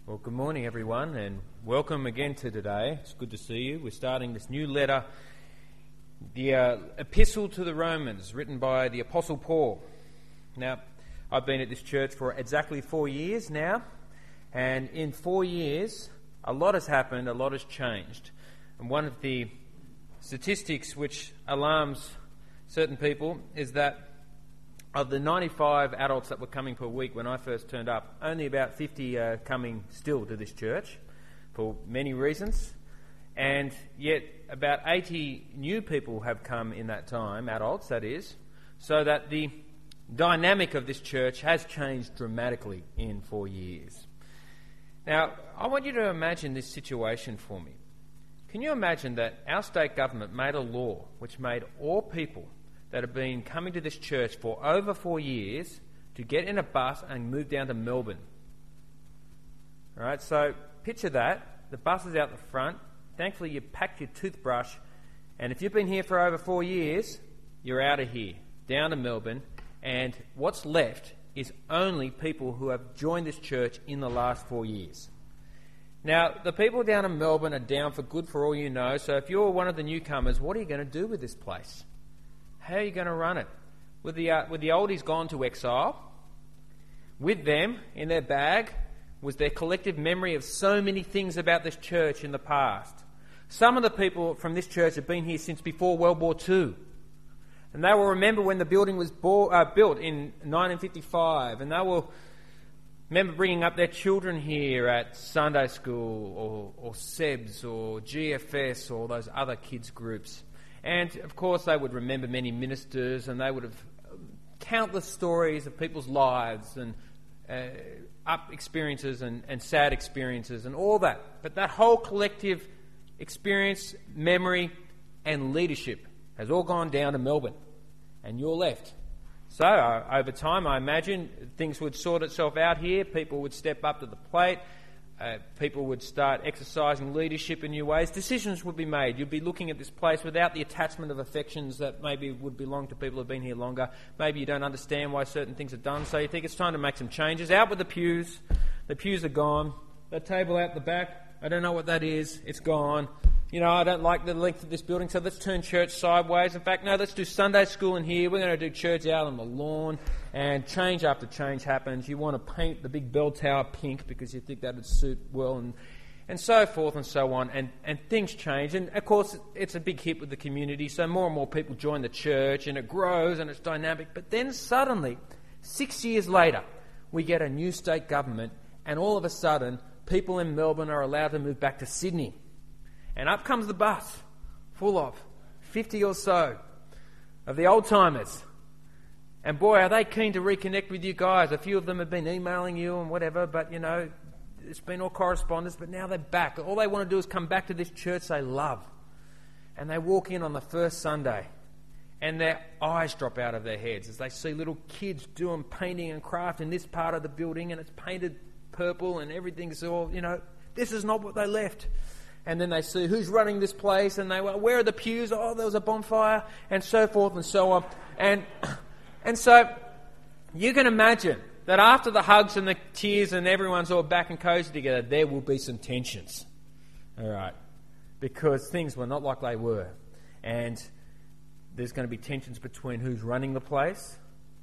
Well, good morning, everyone, and welcome again to today. It's good to see you. We're starting this new letter, the Epistle to the Romans, written by the Apostle Paul. Now, I've been at this church for exactly 4 years now, and in 4 years, a lot has happened, a lot has changed. And one of the statistics which alarms certain people is that of the 95 adults that were coming per week when I first turned up, only about 50 are coming still to this church for many reasons. And yet about 80 new people have come in that time, adults that is, so that the dynamic of this church has changed dramatically in 4 years. Now, I want you to imagine this situation for me. Can you imagine that our state government made a law which made all people that have been coming to this church for over 4 years to get in a bus and move down to Melbourne? All right, so picture that. The bus is out the front. Thankfully, you packed your toothbrush, and if you've been here for over 4 years, you're out of here, down to Melbourne, and what's left is only people who have joined this church in the last 4 years. Now, the people down in Melbourne are down for good for all you know, so if you're one of the newcomers, what are you going to do with this place? How are you going to run it? With the oldies gone to exile, with them in their bag was their collective memory of so many things about this church in the past. Some of the people from this church have been here since before World War II. And they will remember when the building was built in 1955. And they will remember bringing up their children here at Sunday school or SEBS or GFS or those other kids groups. And, of course, they would remember many ministers, and they would have countless stories of people's lives and up experiences and sad experiences and all that. But that whole collective experience, memory and leadership has all gone down to Melbourne, and you're left. So, over time, I imagine things would sort itself out here. People would step up to the plate. People would start exercising leadership in new ways. Decisions would be made. You'd be looking at this place without the attachment of affections that maybe would belong to people who've been here longer. Maybe you don't understand why certain things are done, so you think it's time to make some changes. Out with the pews. The pews are gone. That table out the back, I don't know what that is. It's gone. You know, I don't like the length of this building, so let's turn church sideways. In fact, no, let's do Sunday school in here. We're going to do church out on the lawn. And change after change happens. You want to paint the big bell tower pink because you think that would suit well, and so forth and so on. And things change. And, of course, it's a big hit with the community, so more and more people join the church, and it grows and it's dynamic. But then suddenly, 6 years later, we get a new state government, and all of a sudden, people in Melbourne are allowed to move back to Sydney. And up comes the bus, full of 50 or so of the old-timers. And boy, are they keen to reconnect with you guys. A few of them have been emailing you and whatever, but, you know, it's been all correspondence, but now they're back. All they want to do is come back to this church they love. And they walk in on the first Sunday, and their eyes drop out of their heads as they see little kids doing painting and craft in this part of the building, and it's painted purple and everything's all, you know, this is not what they left. And then they see who's running this place, and they, well, where are the pews? Oh, there was a bonfire, and so forth and so on. And so you can imagine that after the hugs and the tears and everyone's all back and cozy together, there will be some tensions. All right. Because things were not like they were. And there's going to be tensions between who's running the place,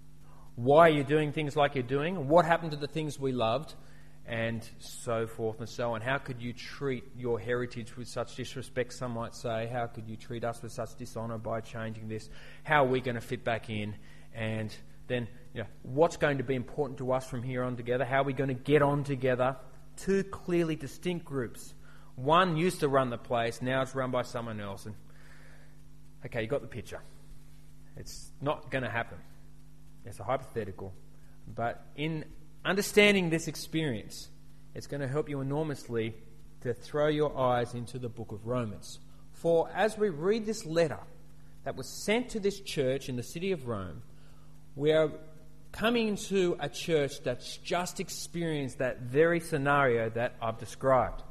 why are you doing things like you're doing, what happened to the things we loved, and so forth and so on. How could you treat your heritage with such disrespect, some might say? How could you treat us with such dishonour by changing this? How are we going to fit back in? And then, you know, what's going to be important to us from here on together? How are we going to get on together? Two clearly distinct groups. One used to run the place, now it's run by someone else. And okay, you got the picture. It's not going to happen. It's a hypothetical. But in understanding this experience, it's going to help you enormously to throw your eyes into the book of Romans. For as we read this letter that was sent to this church in the city of Rome, we are coming into a church that's just experienced that very scenario that I've described.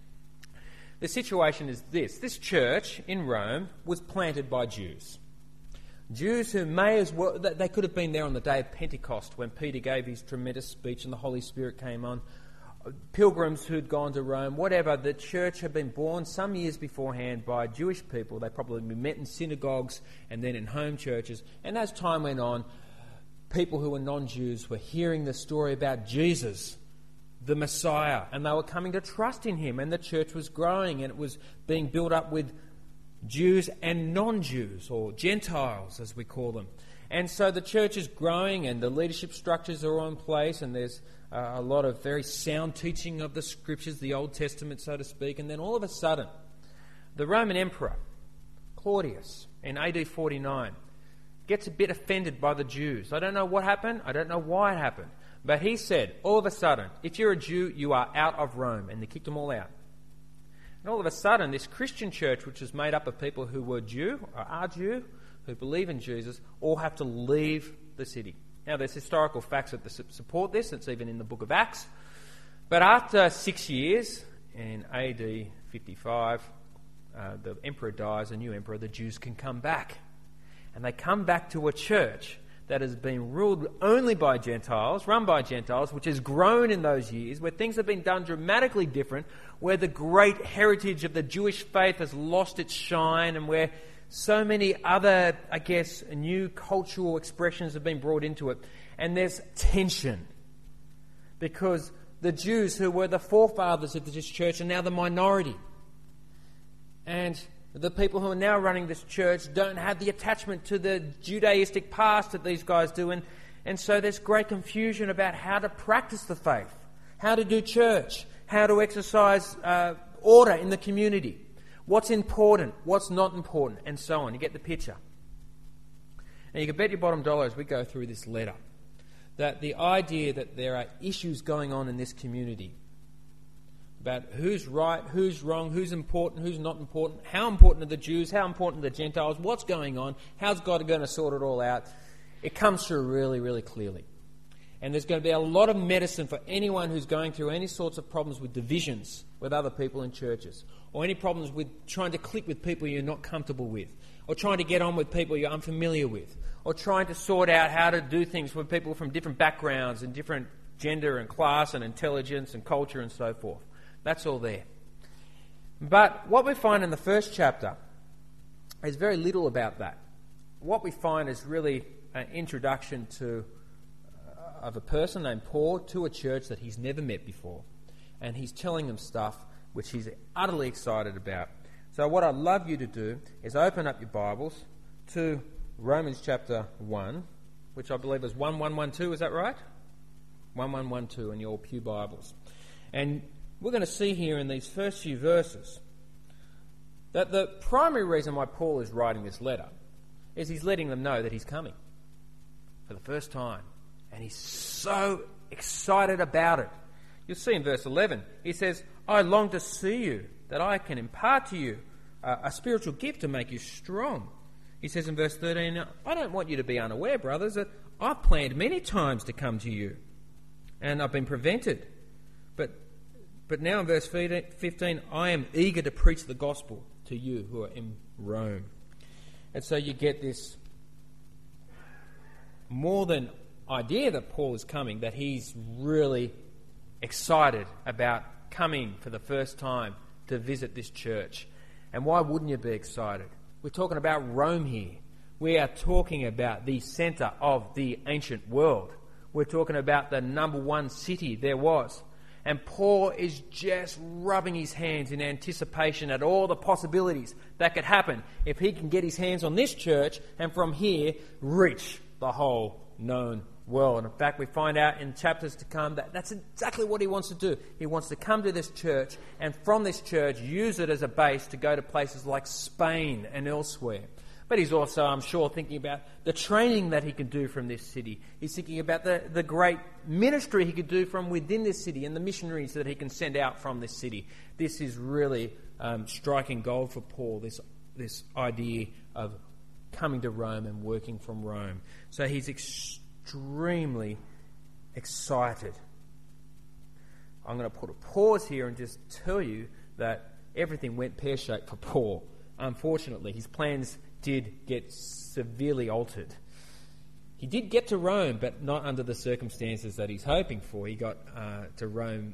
The situation is this. This church in Rome was planted by Jews. Jews who may as well, they could have been there on the day of Pentecost when Peter gave his tremendous speech and the Holy Spirit came on pilgrims who'd gone to Rome, whatever. The church had been born some years beforehand by Jewish people. They probably met in synagogues and then in home churches. And as time went on, people who were non-Jews were hearing the story about Jesus, the Messiah, and they were coming to trust in him, and the church was growing, and it was being built up with Jews and non-Jews, or Gentiles as we call them. And so the church is growing, and the leadership structures are in place, and there's a lot of very sound teaching of the Scriptures, the Old Testament, so to speak. And then all of a sudden, the Roman Emperor, Claudius, in AD 49, gets a bit offended by the Jews. I don't know what happened. I don't know why it happened. But he said, all of a sudden, if you're a Jew, you are out of Rome. And they kicked them all out. And all of a sudden, this Christian church, which is made up of people who were Jew, or are Jew, who believe in Jesus, all have to leave the city. Now, there's historical facts that support this. It's even in the book of Acts. But after 6 years, in AD 55, the emperor dies, a new emperor, the Jews can come back. And they come back to a church that has been ruled only by Gentiles, run by Gentiles, which has grown in those years, where things have been done dramatically different, where the great heritage of the Jewish faith has lost its shine, and where so many other, new cultural expressions have been brought into it. And there's tension, because the Jews, who were the forefathers of this church, are now the minority. And the people who are now running this church don't have the attachment to the Judaistic past that these guys do. And so there's great confusion about how to practice the faith, how to do church, how to exercise order in the community, what's important, what's not important, and so on. You get the picture. And you can bet your bottom dollar as we go through this letter that the idea that there are issues going on in this community about who's right, who's wrong, who's important, who's not important, how important are the Jews, how important are the Gentiles, what's going on, how's God going to sort it all out, it comes through really, really clearly. And there's going to be a lot of medicine for anyone who's going through any sorts of problems with divisions with other people in churches, or any problems with trying to click with people you're not comfortable with, or trying to get on with people you're unfamiliar with, or trying to sort out how to do things with people from different backgrounds and different gender and class and intelligence and culture and so forth. That's all there. But what we find in the first chapter is very little about that. What we find is really an introduction of a person named Paul to a church that he's never met before. And he's telling them stuff which he's utterly excited about. So what I'd love you to do is open up your Bibles to Romans chapter 1, which I believe is 1112, is that right? 1112 in your pew Bibles. And we're going to see here in these first few verses that the primary reason why Paul is writing this letter is he's letting them know that he's coming for the first time. And he's so excited about it. You'll see in verse 11, he says, I long to see you, that I can impart to you a spiritual gift to make you strong. He says in verse 13, I don't want you to be unaware, brothers, that I've planned many times to come to you, and I've been prevented. But now in verse 15, I am eager to preach the gospel to you who are in Rome. And so you get this more than idea that Paul is coming, that he's really excited about coming for the first time to visit this church. And why wouldn't you be excited? We're talking about Rome here. We are talking about the centre of the ancient world. We're talking about the number one city there was. And Paul is just rubbing his hands in anticipation at all the possibilities that could happen if he can get his hands on this church and from here reach the whole known world. And in fact, we find out in chapters to come that that's exactly what he wants to do. He wants to come to this church and from this church use it as a base to go to places like Spain and elsewhere. But he's also, I'm sure, thinking about the training that he can do from this city. He's thinking about the great ministry he could do from within this city and the missionaries that he can send out from this city. This is really striking gold for Paul, this idea of coming to Rome and working from Rome. So he's extremely excited. I'm going to put a pause here and just tell you that everything went pear-shaped for Paul. Unfortunately, his plans did get severely altered. He did get to Rome, but not under the circumstances that he's hoping for. He got to Rome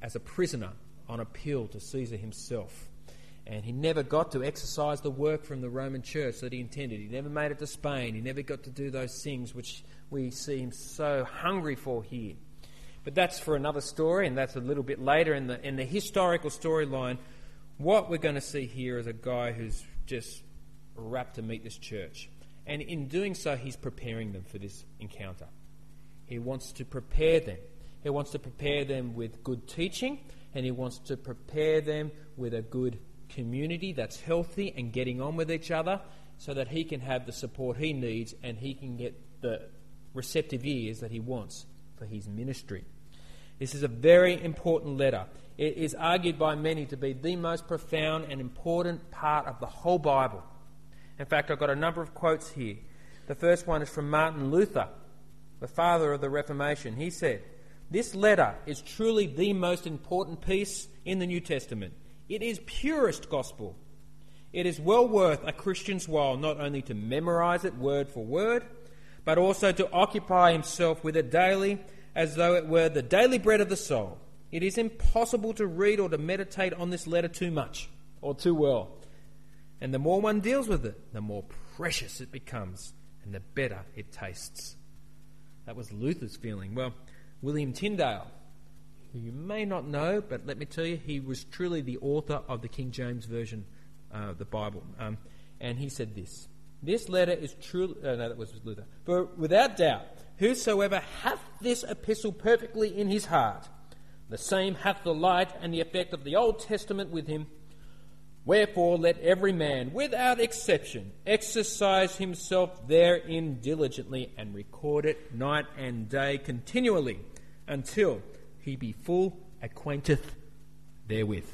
as a prisoner on appeal to Caesar himself. And he never got to exercise the work from the Roman church that he intended. He never made it to Spain. He never got to do those things which we see him so hungry for here. But that's for another story, and that's a little bit later in the historical storyline. What we're going to see here is a guy who's just rapt to meet this church. And in doing so, he's preparing them for this encounter. He wants to prepare them. He wants to prepare them with good teaching, and he wants to prepare them with a good community that's healthy and getting on with each other, so that he can have the support he needs and he can get the receptive ears that he wants for his ministry. This is a very important letter. It is argued by many to be the most profound and important part of the whole Bible. In fact, I've got a number of quotes here. The first one is from Martin Luther, the father of the Reformation. He said, "This letter is truly the most important piece in the New Testament. It is purest gospel. It is well worth a Christian's while not only to memorize it word for word, but also to occupy himself with it daily, as though it were the daily bread of the soul. It is impossible to read or to meditate on this letter too much or too well. And the more one deals with it, the more precious it becomes and the better it tastes." That was Luther's feeling. Well, William Tyndale, who you may not know, but let me tell you, he was truly the author of the King James Version of the Bible. And he said this, "This letter is truly..." no, that was Luther. "For without doubt, whosoever hath this epistle perfectly in his heart, the same hath the light and the effect of the Old Testament with him. Wherefore let every man, without exception, exercise himself therein diligently, and record it night and day continually, until he be full acquainted therewith."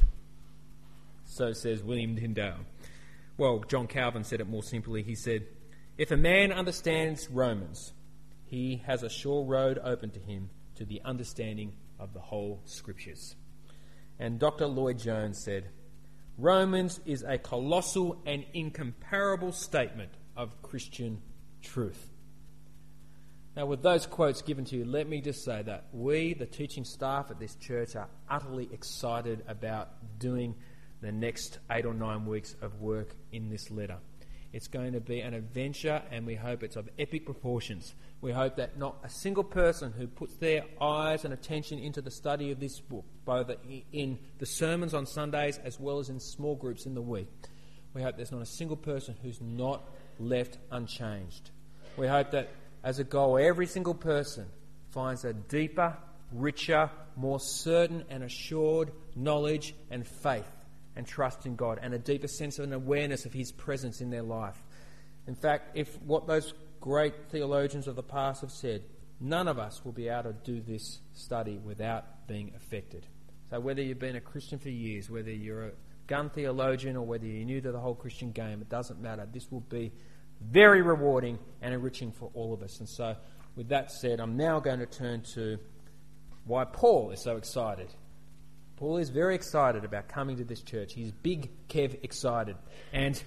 So says William Tyndale. Well, John Calvin said it more simply. He said, "If a man understands Romans, he has a sure road open to him to the understanding of the whole Scriptures." And Dr. Lloyd Jones said, "Romans is a colossal and incomparable statement of Christian truth." Now, with those quotes given to you, let me just say that we, the teaching staff at this church, are utterly excited about doing the next 8 or 9 weeks of work in this letter. It's going to be an adventure, and we hope it's of epic proportions. We hope that not a single person who puts their eyes and attention into the study of this book, both in the sermons on Sundays as well as in small groups in the week, we hope there's not a single person who's not left unchanged. We hope that as a goal, every single person finds a deeper, richer, more certain and assured knowledge and faith and trust in God, and a deeper sense of an awareness of His presence in their life. In fact, if what those great theologians of the past have said, none of us will be able to do this study without being affected. So whether you've been a Christian for years, whether you're a gun theologian or whether you're new to the whole Christian game, it doesn't matter. This will be very rewarding and enriching for all of us. And so with that said, I'm now going to turn to why Paul is so excited. Paul is very excited about coming to this church. He's big Kev excited. And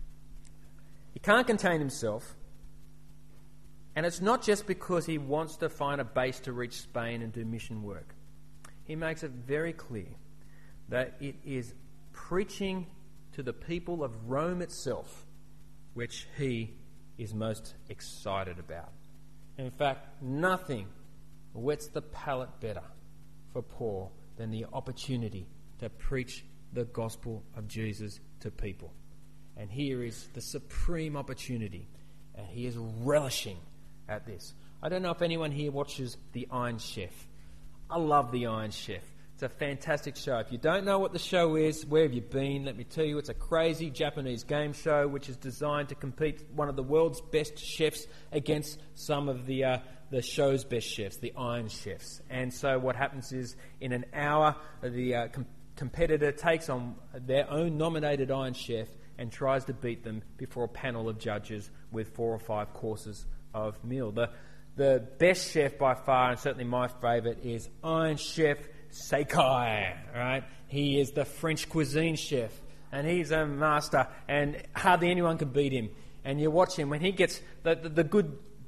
he can't contain himself. And it's not just because he wants to find a base to reach Spain and do mission work. He makes it very clear that it is preaching to the people of Rome itself which he is most excited about. In fact, nothing whets the palate better for Paul than the opportunity to preach the gospel of Jesus to people. And here is the supreme opportunity, and he is relishing at this. I don't know if anyone here watches The Iron Chef. I love The Iron Chef. It's a fantastic show. If you don't know what the show is, where have you been? Let me tell you, it's a crazy Japanese game show which is designed to compete one of the world's best chefs against some of the show's best chefs, the Iron Chefs. And so what happens is, in an hour, the competitor takes on their own nominated Iron Chef and tries to beat them before a panel of judges with 4 or 5 courses of meal. The best chef by far, and certainly my favourite, is Iron Chef Sekai, right? He is the French cuisine chef, and he's a master, and hardly anyone can beat him. And you watch him when he gets the good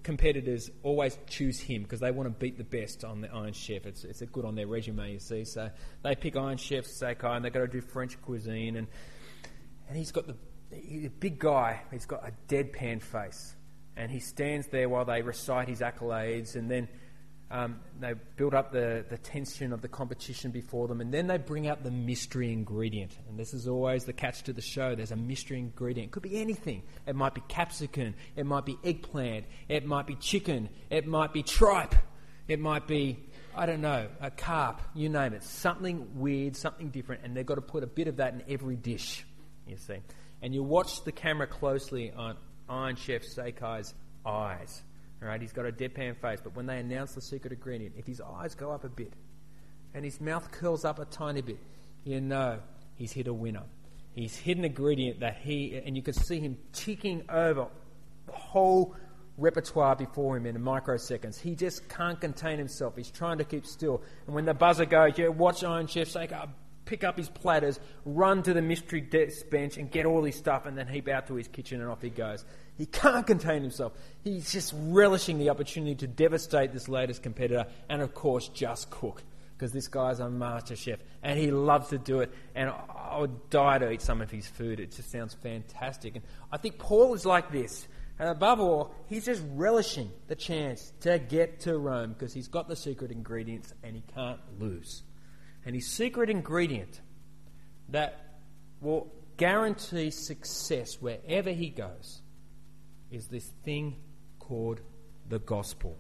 competitors always choose him because they want to beat the best on the Iron Chef. It's a good on their resume, you see. So they pick Iron Chef Sekai, and they've got to do French cuisine. And he's a big guy. He's got a deadpan face. And he stands there while they recite his accolades, and then they build up the tension of the competition before them, and then they bring out the mystery ingredient. And this is always the catch to the show. There's a mystery ingredient. It could be anything. It might be capsicum. It might be eggplant. It might be chicken. It might be tripe. It might be, I don't know, a carp. You name it. Something weird, something different, and they've got to put a bit of that in every dish, you see. And you watch the camera closely on Iron Chef Seikai's eyes. Right, he's got a deadpan face, but when they announce the secret ingredient, if his eyes go up a bit and his mouth curls up a tiny bit, you know he's hit a winner. He's hit an ingredient and you can see him ticking over the whole repertoire before him in microseconds. He just can't contain himself. He's trying to keep still. And when the buzzer goes, watch Iron Chef Seikai pick up his platters, run to the mystery desk bench and get all his stuff, and then heap out to his kitchen, and off he goes. He can't contain himself. He's just relishing the opportunity to devastate this latest competitor and, of course, just cook, because this guy's a master chef and he loves to do it, and I would die to eat some of his food. It just sounds fantastic. And I think Paul is like this. And above all, he's just relishing the chance to get to Rome because he's got the secret ingredients and he can't lose. And his secret ingredient that will guarantee success wherever he goes is this thing called the gospel.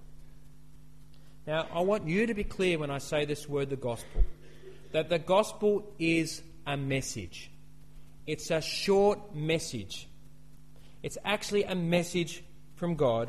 Now, I want you to be clear when I say this word, the gospel, that the gospel is a message. It's a short message. It's actually a message from God.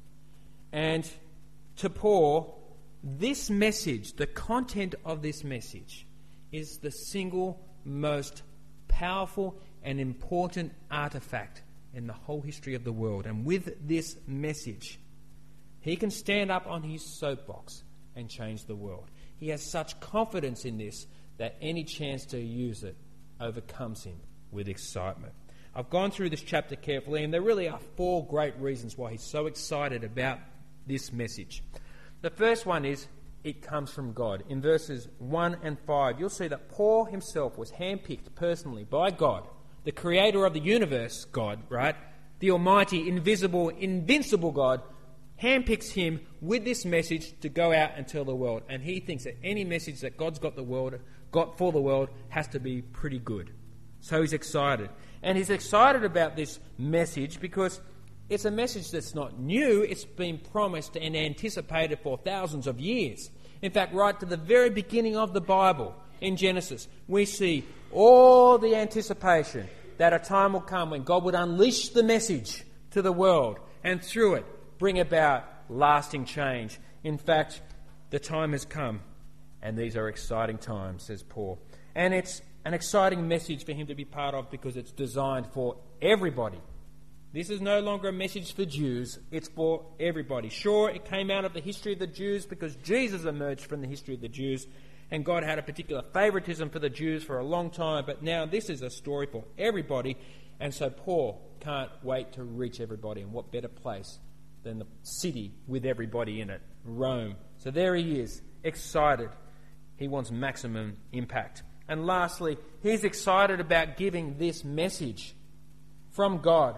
And to Paul, this message, the content of this message, is the single most powerful and important artifact in the whole history of the world. And with this message, he can stand up on his soapbox and change the world. He has such confidence in this that any chance to use it overcomes him with excitement. I've gone through this chapter carefully, and there really are 4 great reasons why he's so excited about this message. The first one is it comes from God. In verses 1 and 5, you'll see that Paul himself was handpicked personally by God, the creator of the universe, God, right? The almighty, invisible, invincible God handpicks him with this message to go out and tell the world. And he thinks that any message that God's got for the world has to be pretty good. So he's excited. And he's excited about this message because it's a message that's not new. It's been promised and anticipated for thousands of years. In fact, right to the very beginning of the Bible, in Genesis, we see all the anticipation that a time will come when God would unleash the message to the world and through it bring about lasting change. In fact, the time has come, and these are exciting times, says Paul. And it's an exciting message for him to be part of because it's designed for everybody. This is no longer a message for Jews, it's for everybody. Sure, it came out of the history of the Jews because Jesus emerged from the history of the Jews, and God had a particular favoritism for the Jews for a long time, but now this is a story for everybody, and so Paul can't wait to reach everybody. And what better place than the city with everybody in it, Rome. So there he is, excited. He wants maximum impact. And lastly, he's excited about giving this message from God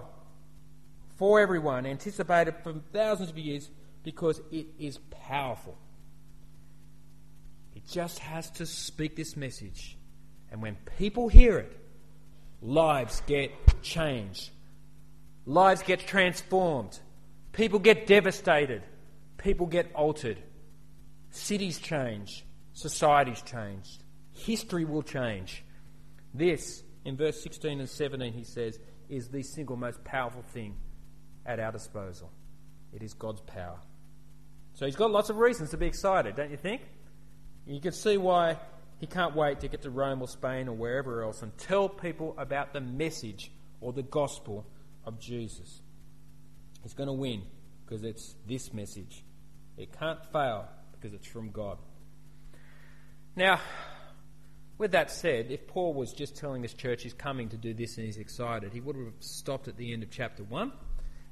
for everyone, anticipated for thousands of years, because it is powerful. He just has to speak this message. And when people hear it, lives get changed. Lives get transformed. People get devastated. People get altered. Cities change. Societies change. History will change. This, in verse 16 and 17, he says, is the single most powerful thing at our disposal. It is God's power. So he's got lots of reasons to be excited, don't you think? You can see why he can't wait to get to Rome or Spain or wherever else and tell people about the message or the gospel of Jesus. He's going to win because it's this message. It can't fail because it's from God. Now, with that said, if Paul was just telling this church he's coming to do this and he's excited, he would have stopped at the end of chapter 1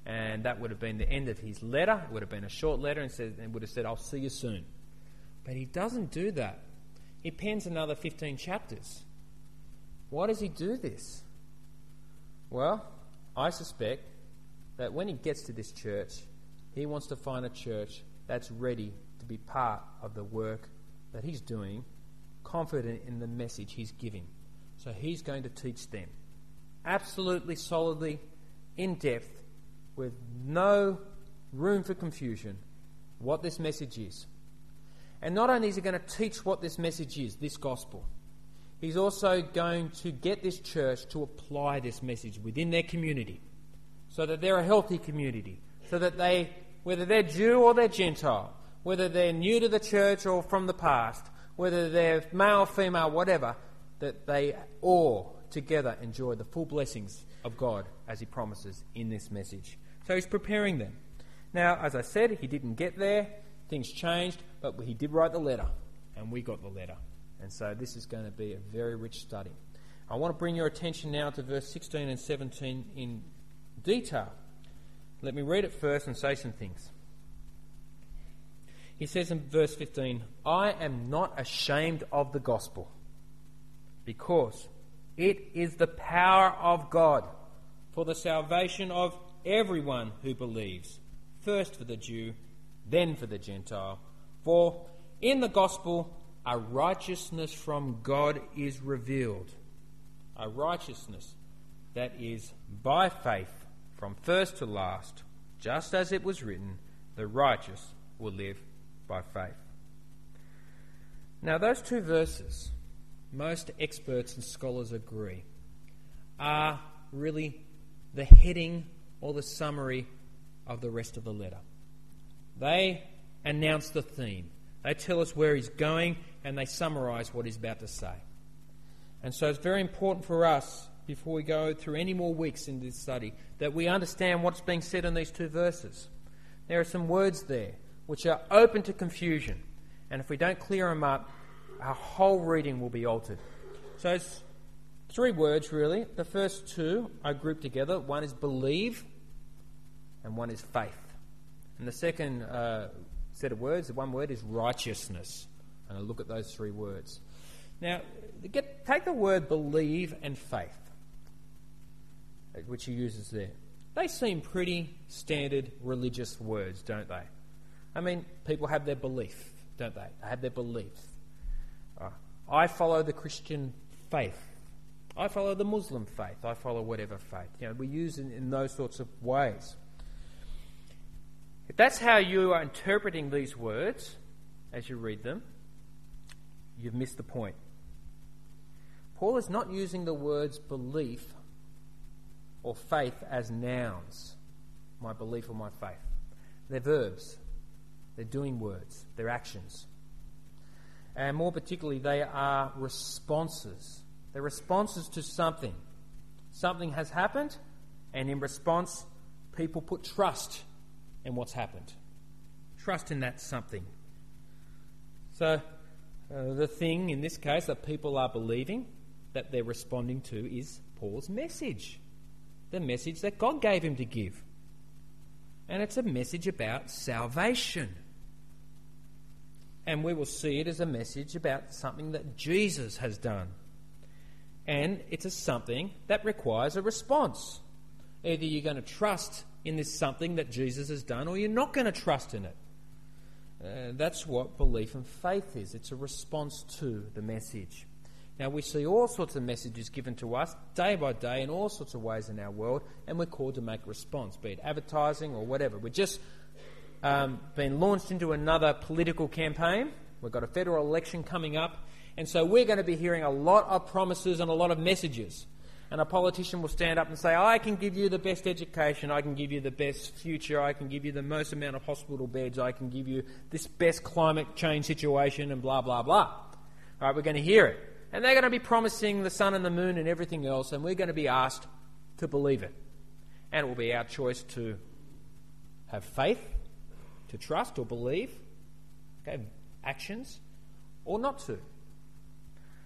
and that would have been the end of his letter. It would have been a short letter and would have said, I'll see you soon. But he doesn't do that. He pens another 15 chapters. Why does he do this? Well, I suspect that when he gets to this church, he wants to find a church that's ready to be part of the work that he's doing, confident in the message he's giving. So he's going to teach them absolutely, solidly, in depth, with no room for confusion, what this message is. And not only is he going to teach what this message is, this gospel, he's also going to get this church to apply this message within their community so that they're a healthy community, so that they, whether they're Jew or they're Gentile, whether they're new to the church or from the past, whether they're male, female, whatever, that they all together enjoy the full blessings of God as he promises in this message. So he's preparing them. Now, as I said, he didn't get there. Things changed, but he did write the letter, and we got the letter. And so this is going to be a very rich study. I want to bring your attention now to verse 16 and 17 in detail. Let me read it first and say some things. He says in verse 15, I am not ashamed of the gospel, because it is the power of God for the salvation of everyone who believes, first for the Jew, then for the Gentile. For in the gospel a righteousness from God is revealed, a righteousness that is by faith from first to last, just as it was written, the righteous will live by faith. Now those two verses, most experts and scholars agree, are really the heading or the summary of the rest of the letter. They announce the theme. They tell us where he's going, and they summarise what he's about to say. And so it's very important for us, before we go through any more weeks in this study, that we understand what's being said in these two verses. There are some words there which are open to confusion, and if we don't clear them up, our whole reading will be altered. So it's three words, really. The first two I grouped together. One is believe, and one is faith. And the second set of words, the one word is righteousness. And I'll look at those three words. Now, take the word believe and faith, which he uses there. They seem pretty standard religious words, don't they? I mean, people have their belief, don't they? They have their beliefs. I follow the Christian faith. I follow the Muslim faith. I follow whatever faith. You know, we use it in those sorts of ways. If that's how you are interpreting these words as you read them, you've missed the point. Paul is not using the words belief or faith as nouns, my belief or my faith. They're verbs. They're doing words. They're actions. And more particularly, they are responses. They're responses to something. Something has happened, and in response, people put trust in what's happened. Trust in that something. So, the thing, in this case, that people are believing, that they're responding to, is Paul's message. The message that God gave him to give. And it's a message about salvation. And we will see it as a message about something that Jesus has done. And it's a something that requires a response. Either you're going to trust in this something that Jesus has done, or you're not going to trust in it. That's what belief and faith is. It's a response to the message. Now, we see all sorts of messages given to us day by day in all sorts of ways in our world, and we're called to make a response, be it advertising or whatever. We've just been launched into another political campaign. We've got a federal election coming up, and so we're going to be hearing a lot of promises and a lot of messages. And a politician will stand up and say, I can give you the best education, I can give you the best future, I can give you the most amount of hospital beds, I can give you this best climate change situation, and blah, blah, blah. All right, we're going to hear it. And they're going to be promising the sun and the moon and everything else, and we're going to be asked to believe it. And it will be our choice to have faith, to trust or believe, okay, actions, or not to.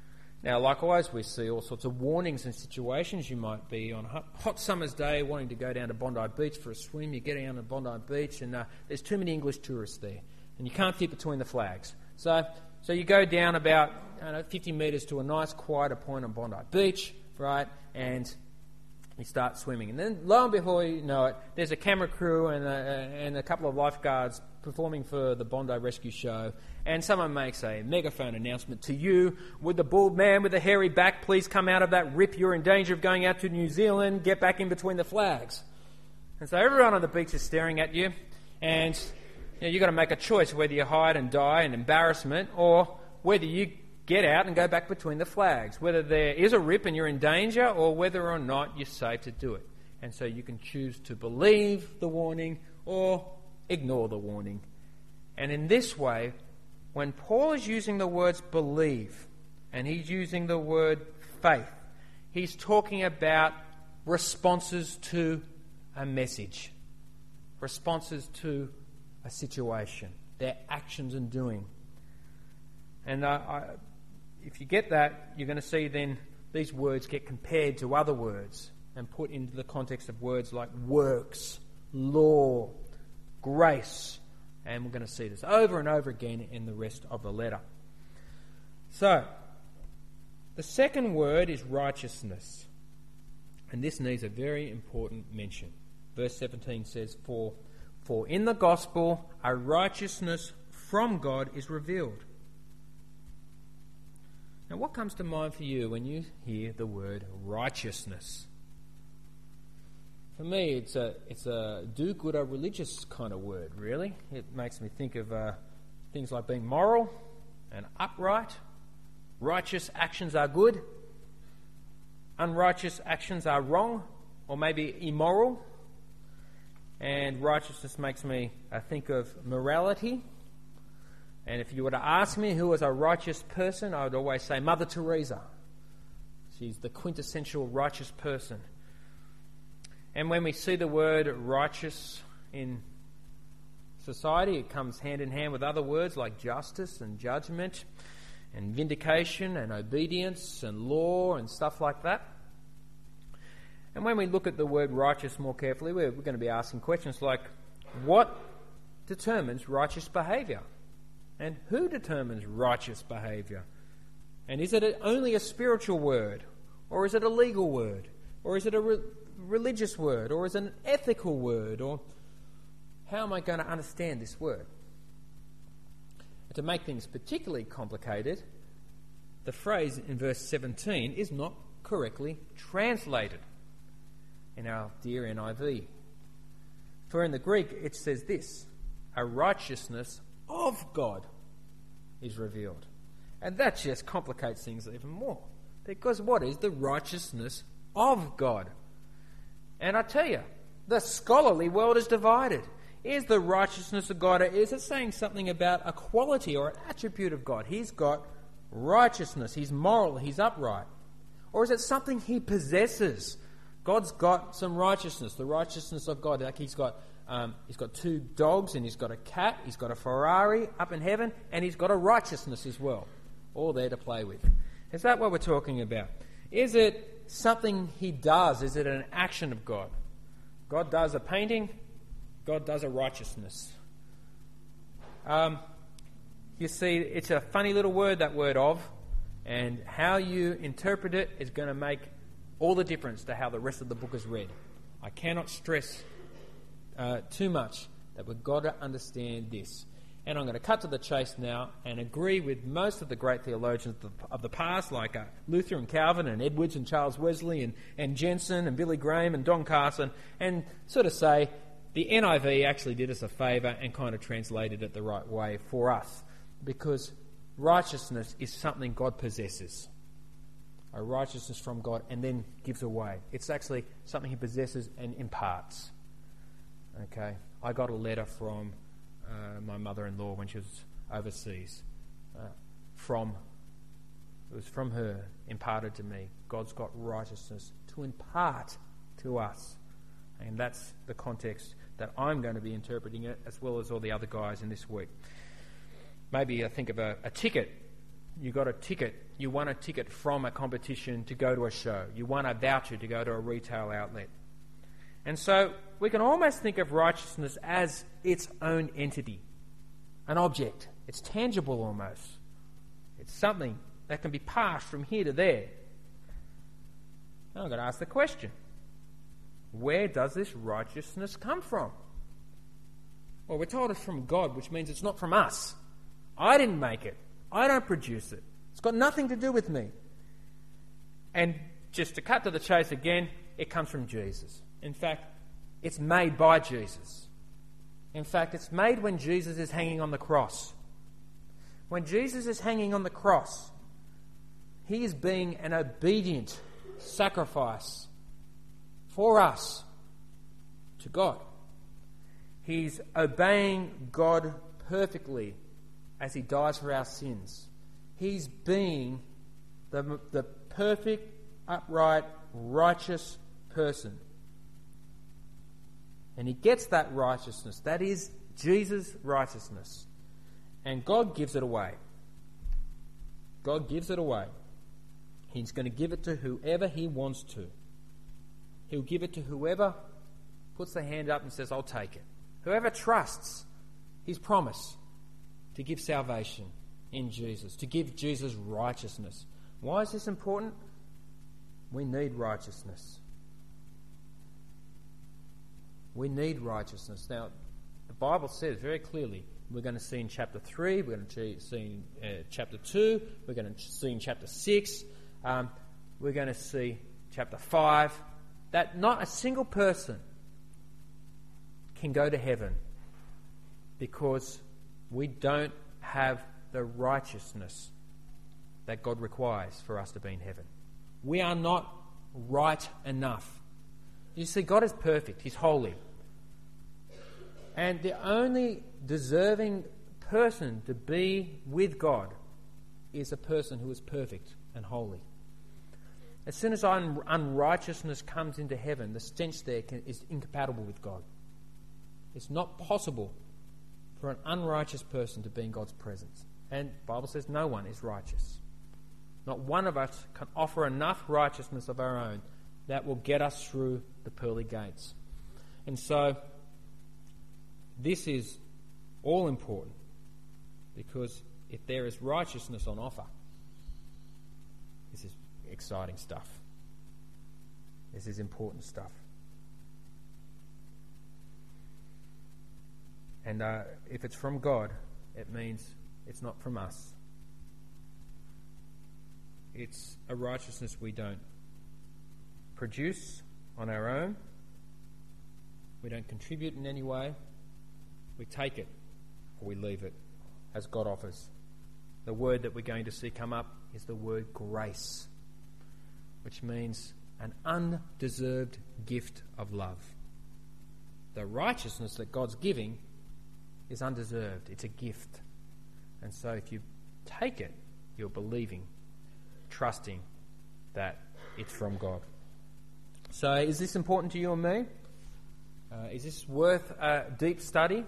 Now, likewise, we see all sorts of warnings and situations. You might be on a hot summer's day wanting to go down to Bondi Beach for a swim. You get down to Bondi Beach and there's too many English tourists there and you can't fit between the flags. So you go down about 50 metres to a nice quieter point on Bondi Beach, right, and you start swimming. And then, lo and behold, you know it, there's a camera crew and a couple of lifeguards performing for the Bondi Rescue Show, and someone makes a megaphone announcement to you, "Would the bald man with the hairy back please come out of that rip? You're in danger of going out to New Zealand. Get back in between the flags." And so everyone on the beach is staring at you, and you've got to make a choice whether you hide and die in embarrassment or whether you get out and go back between the flags, whether there is a rip and you're in danger or whether or not you're safe to do it. And so you can choose to believe the warning or ignore the warning. And in this way, when Paul is using the words believe and he's using the word faith, he's talking about responses to a message, responses to a situation, their actions and doing. And if you get that, you're going to see then these words get compared to other words and put into the context of words like works, law, grace. And we're going to see this over and over again in the rest of the letter. So, the second word is righteousness. And this needs a very important mention. Verse 17 says, For in the gospel a righteousness from God is revealed. Now, what comes to mind for you when you hear the word righteousness? For me, it's a do-gooder religious kind of word, really. It makes me think of things like being moral and upright. Righteous actions are good. Unrighteous actions are wrong or maybe immoral. And righteousness makes me think of morality. And if you were to ask me who was a righteous person, I would always say Mother Teresa. She's the quintessential righteous person. And when we see the word righteous in society, it comes hand in hand with other words like justice and judgment and vindication and obedience and law and stuff like that. And when we look at the word righteous more carefully, we're going to be asking questions like, what determines righteous behaviour? And who determines righteous behaviour? And is it only a spiritual word? Or is it a legal word? Or is it a religious word? Or is it an ethical word? Or how am I going to understand this word? And to make things particularly complicated, the phrase in verse 17 is not correctly translated in our dear NIV. For in the Greek it says this, a righteousness of God is revealed. And that just complicates things even more. Because what is the righteousness of God? And I tell you, the scholarly world is divided. Is the righteousness of God, is it saying something about a quality or an attribute of God? He's got righteousness, he's moral, he's upright. Or is it something he possesses? God's got some righteousness, the righteousness of God. Like he's got 2 dogs and he's got a cat, he's got a Ferrari up in heaven, and he's got a righteousness as well, all there to play with. Is that what we're talking about? Is it something he does? Is it an action of God? God does a painting, God does a righteousness. You see, it's a funny little word, that word of, and how you interpret it is going to make all the difference to how the rest of the book is read. I cannot stress too much that we've got to understand this. And I'm going to cut to the chase now and agree with most of the great theologians of the past, like Luther and Calvin and Edwards and Charles Wesley and Jensen and Billy Graham and Don Carson, and sort of say the NIV actually did us a favour and kind of translated it the right way for us, because righteousness is something God possesses. A righteousness from God and then gives away. It's actually something he possesses and imparts. Okay, I got a letter from my mother-in-law when she was overseas. It was from her, imparted to me. God's got righteousness to impart to us. And that's the context that I'm going to be interpreting it, as well as all the other guys in this week. Maybe I think of a ticket you got a ticket. You won a ticket from a competition to go to a show. You won a voucher to go to a retail outlet. And so we can almost think of righteousness as its own entity, an object. It's tangible almost. It's something that can be passed from here to there. Now I've got to ask the question, where does this righteousness come from? Well, we're told it's from God, which means it's not from us. I didn't make it. I don't produce it. It's got nothing to do with me. And just to cut to the chase again, it comes from Jesus. In fact, it's made by Jesus. In fact, it's made when Jesus is hanging on the cross. When Jesus is hanging on the cross, he is being an obedient sacrifice for us to God. He's obeying God perfectly as he dies for our sins. He's being the perfect, upright, righteous person. And he gets that righteousness. That is Jesus' righteousness. And God gives it away. God gives it away. He's going to give it to whoever he wants to. He'll give it to whoever puts their hand up and says, I'll take it. Whoever trusts his promise to give salvation in Jesus, to give Jesus righteousness. Why is this important? We need righteousness. We need righteousness. Now, the Bible says very clearly, we're going to see in chapter 3, we're going to see in chapter 2, we're going to see in chapter 6, we're going to see chapter 5, that not a single person can go to heaven because we don't have the righteousness that God requires for us to be in heaven. We are not right enough. You see, God is perfect. He's holy. And the only deserving person to be with God is a person who is perfect and holy. As soon as unrighteousness comes into heaven, the stench there is incompatible with God. It's not possible for an unrighteous person to be in God's presence. And the Bible says no one is righteous. Not one of us can offer enough righteousness of our own that will get us through the pearly gates. And so, this is all important because if there is righteousness on offer, this is exciting stuff. This is important stuff. And if it's from God, it means it's not from us. It's a righteousness we don't produce on our own. We don't contribute in any way. We take it or we leave it as God offers. The word that we're going to see come up is the word grace, which means an undeserved gift of love. The righteousness that God's giving is undeserved. It's a gift. And so if you take it, you're believing, trusting that it's from God. So is this important to you and me? Is this worth a deep study?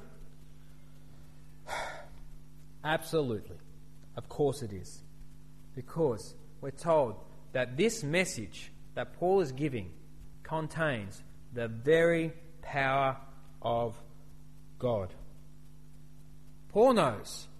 Absolutely. Of course it is. Because we're told that this message that Paul is giving contains the very power of God. Paul knows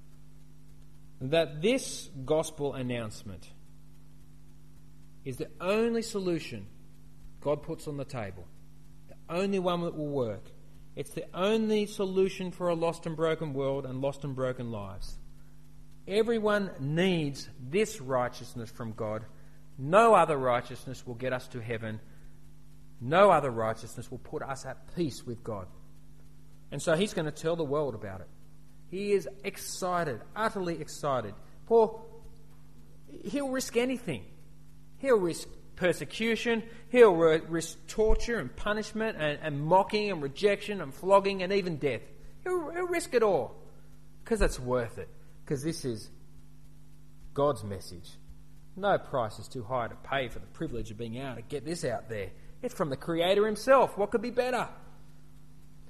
that this gospel announcement is the only solution God puts on the table, the only one that will work. It's the only solution for a lost and broken world and lost and broken lives. Everyone needs this righteousness from God. No other righteousness will get us to heaven. No other righteousness will put us at peace with God. And so he's going to tell the world about it. He is excited, utterly excited. Paul, he'll risk anything. He'll risk persecution. He'll risk torture and punishment and mocking and rejection and flogging and even death. He'll risk it all because it's worth it. Because this is God's message. No price is too high to pay for the privilege of being able to get this out there. It's from the Creator himself. What could be better?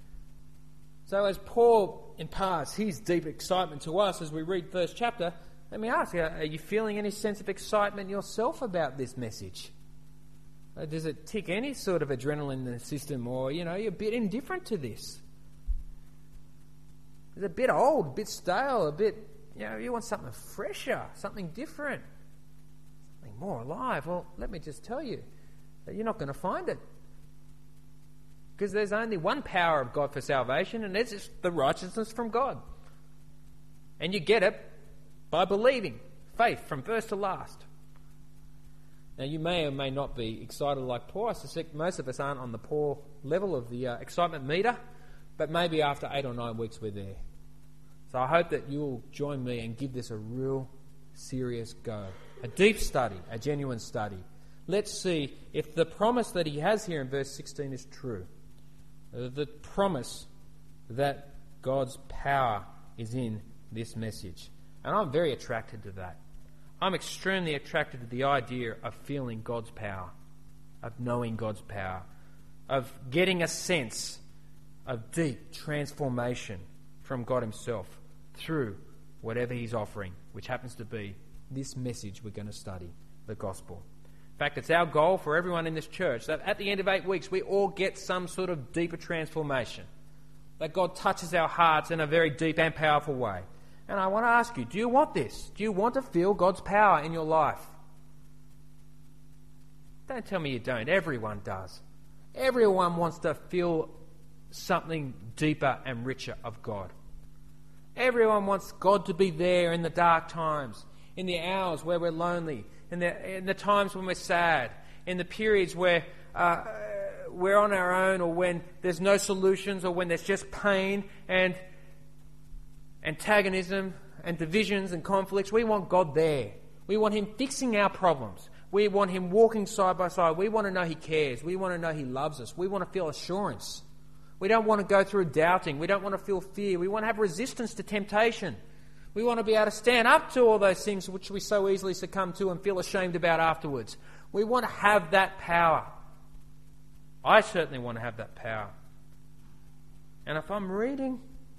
So as Paul imparts his deep excitement to us as we read first chapter, Let me ask you, are you feeling any sense of excitement yourself about this message? Does it tick any sort of adrenaline in the system, or, you're a bit indifferent to this? It's a bit old, a bit stale, a bit, you want something fresher, something different, something more alive. Well, let me just tell you that you're not going to find it. Because there's only one power of God for salvation, and it's just the righteousness from God. And you get it by believing, faith from first to last. Now, you may or may not be excited like Paul. I suspect most of us aren't on the Paul level of the excitement meter, but maybe after 8 or 9 weeks we're there. So I hope that you'll join me and give this a real serious go. A deep study, a genuine study. Let's see if the promise that he has here in verse 16 is true. The promise that God's power is in this message. And I'm very attracted to that. I'm extremely attracted to the idea of feeling God's power, of knowing God's power, of getting a sense of deep transformation from God himself through whatever he's offering, which happens to be this message we're going to study, the gospel. In fact, it's our goal for everyone in this church that at the end of 8 weeks we all get some sort of deeper transformation, that God touches our hearts in a very deep and powerful way. And I want to ask you, do you want this? Do you want to feel God's power in your life? Don't tell me you don't. Everyone does. Everyone wants to feel something deeper and richer of God. Everyone wants God to be there in the dark times, in the hours where we're lonely, in the times when we're sad, in the periods where we're on our own, or when there's no solutions, or when there's just pain and antagonism and divisions and conflicts. We want God there. We want him fixing our problems. We want him walking side by side. We want to know he cares. We want to know he loves us. We want to feel assurance. We don't want to go through doubting. We don't want to feel fear. We want to have resistance to temptation. We want to be able to stand up to all those things which we so easily succumb to and feel ashamed about afterwards. We want to have that power. I certainly want to have that power. And if I'm reading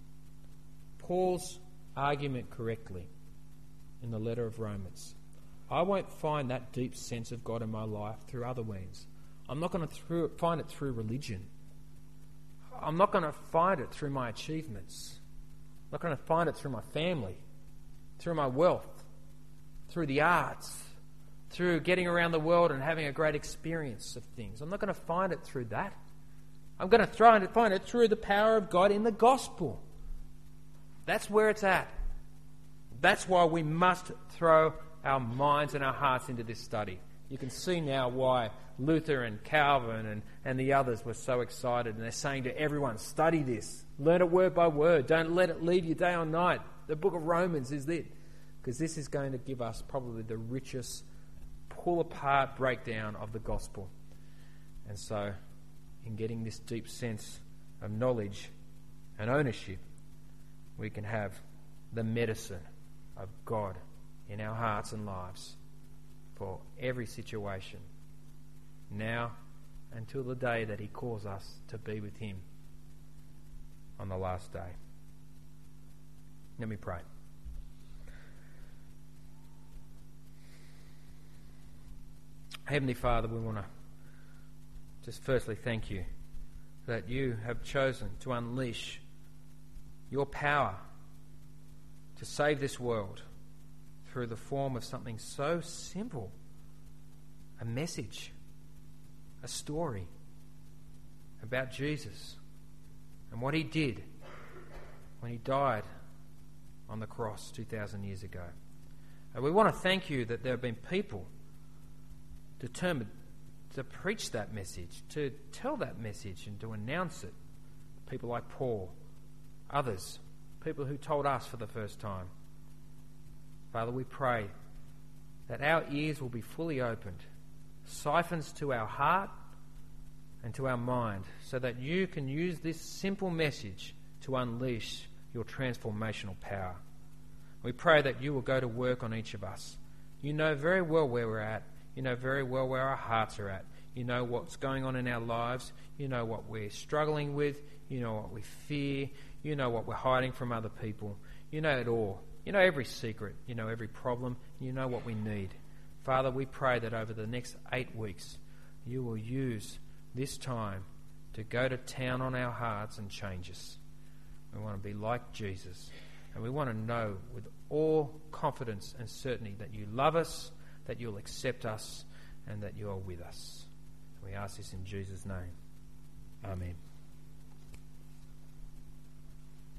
Paul's argument correctly in the letter of Romans, I won't find that deep sense of God in my life through other means. I'm not going to find it through religion. I'm not going to find it through my achievements. I'm not going to find it through my family, through my wealth, through the arts, through getting around the world and having a great experience of things. I'm not going to find it through that. I'm going to try and find it through the power of God in the gospel. That's where it's at. That's why we must throw our minds and our hearts into this study. You can see now why Luther and Calvin and the others were so excited, and they're saying to everyone, study this. Learn it word by word. Don't let it leave you day or night. The book of Romans is it. Because this is going to give us probably the richest pull-apart breakdown of the gospel. And so, in getting this deep sense of knowledge and ownership, we can have the medicine of God in our hearts and lives for every situation, now until the day that he calls us to be with him on the last day. Let me pray. Heavenly Father, we want to just firstly thank you that you have chosen to unleash your power to save this world through the form of something so simple, a message, a story about Jesus and what he did when he died on the cross 2,000 years ago. And we want to thank you that there have been people determined to preach that message, to tell that message and to announce it. People like Paul, others, people who told us for the first time. Father, we pray that our ears will be fully opened, siphons to our heart and to our mind, so that you can use this simple message to unleash your transformational power. We pray that you will go to work on each of us. You know very well where we're at. You know very well where our hearts are at. You know what's going on in our lives. You know what we're struggling with. You know what we fear. You know what we're hiding from other people. You know it all. You know every secret. You know every problem. You know what we need. Father, we pray that over the next 8 weeks, you will use this time to go to town on our hearts and change us. We want to be like Jesus. And we want to know with all confidence and certainty that you love us, that you'll accept us, and that you are with us. We ask this in Jesus' name. Amen.